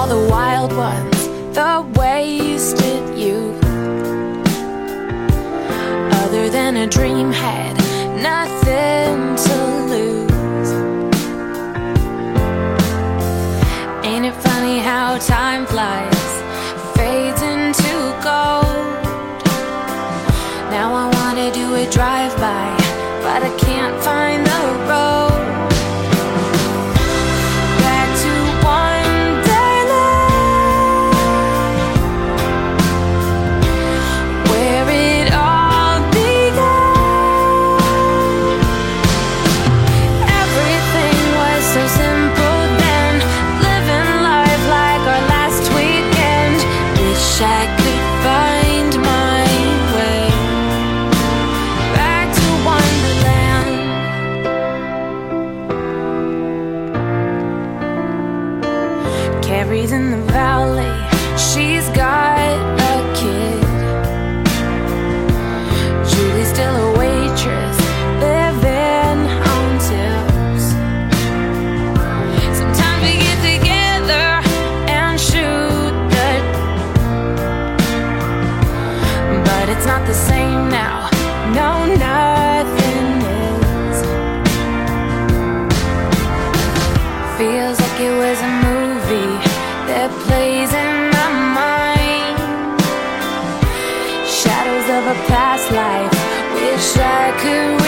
the wild ones, the wasted youth. Other than a dream, had nothing to lose. Ain't it funny how time flies, fades into gold? Now I wanna do a drive-by, but I can't find the road. Back to Wonderland, where it all began. Everything was so simple then, living life like our last weekend. Wish I could find my way back to Wonderland. Carrie's in the valley, she's got a kid. Julie's still a waitress, living on tips. Sometimes we get together and shoot the, but it's not the same now. No, nothing is. Feels like it was a movie that plays in my mind. Shadows of a past life, wish I could